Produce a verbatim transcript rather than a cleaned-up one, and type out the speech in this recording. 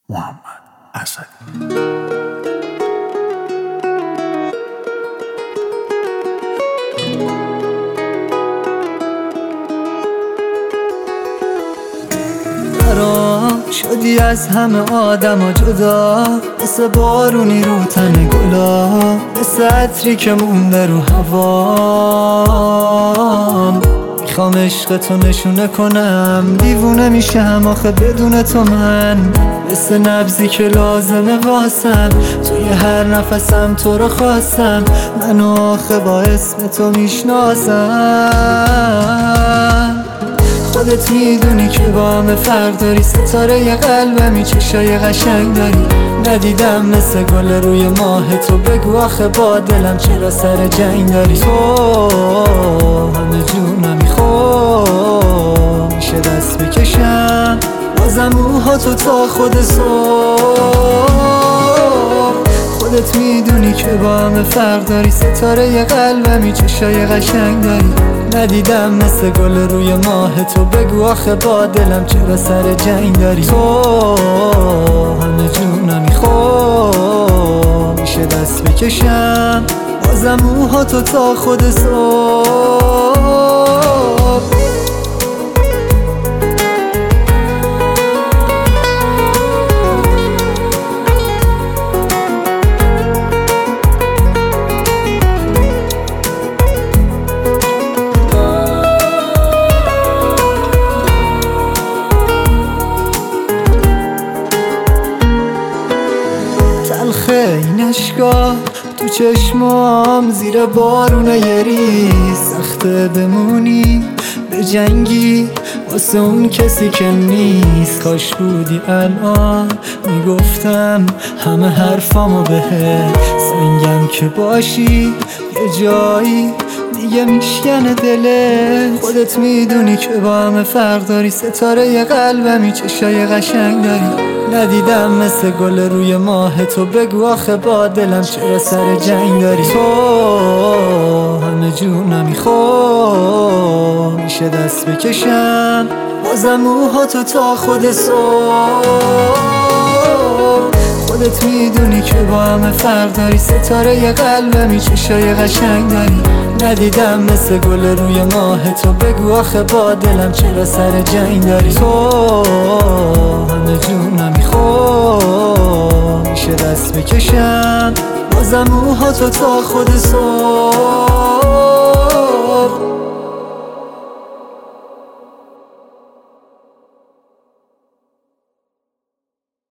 محمد اسدی. برام شدی از همه آدم ها جدا، مثل بارونی رو تن گلا، مثل عطری که مونده رو هوام. میخوام عشقتو نشونه کنم، دیوونه میشم آخه بدون تو من، مثل نبضی که لازمه واسم، توی هر نفسم تو رو خواستم، منو آخه با اسم تو میشناسم. خودت میدونی که با همه فرق داری، ستاره ی قلبمی، چشای قشنگ داری، ندیدم مثل گل روی ماه تو، بگو آخه با دلم چرا سر جنگ داری. تو همه جونم میخوام، میشه دست بکشم بازم موها تو تا خود صبح. خودت میدونی که با همه فرق داری، ستاره ی قلبمی، چشای قشنگ داری، ندیدم مثل گل روی ماه تو، بگو آخه با دلم چرا سر جنگ داری. تو همه جونم میخوام، میشه دست بکشم بازم موها تو تا خود صبح. تلخه این اشکا تو چشمام، زیر بارون یه ریز، سخته بمونی به جنگی واسه اون کسی که نیست. کاش بودی الان میگفتم همه حرفامو بهت، سنگم که باشی یه جایی دیگه میشکنه دلت. خودت میدونی که با همه فرق داری، ستاره ی قلبمی، چشای قشنگ داری، ندیدم مثل گل روی ماه تو، بگو آخه با دلم چرا سر جنگ داری. تو همه جونم میخوام، میشه دست بکشم بازم موها تو تا خود صبح. خودت میدونی که با همه فرق داری، ستاره ی قلبمی، چشای قشنگ داری، ندیدم مثل گل روی ماه تو، بگو آخه با دلم چرا سر جنگ داری. تو همه جونم میخوام، میشه دست بکشم بازم موها تو تا خود صبح.